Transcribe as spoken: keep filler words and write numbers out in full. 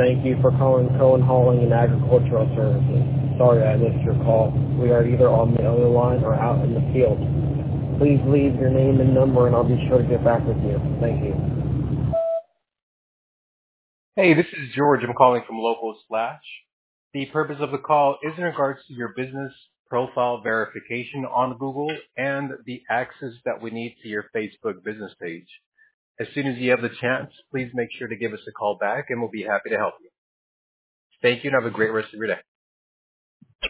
Thank you for calling Cohen Hauling and Agricultural Services. Sorry I missed your call. We are either on the other line or out in the field. Please leave your name and number and I'll be sure to get back with you. Thank you. Hey, this is George. I'm calling from Local Slash. The purpose of the call is in regards to your business profile verification on Google and the access that we need to your Facebook business page. As soon as you have the chance, please make sure to give us a call back and we'll be happy to help you. Thank you and have a great rest of your day.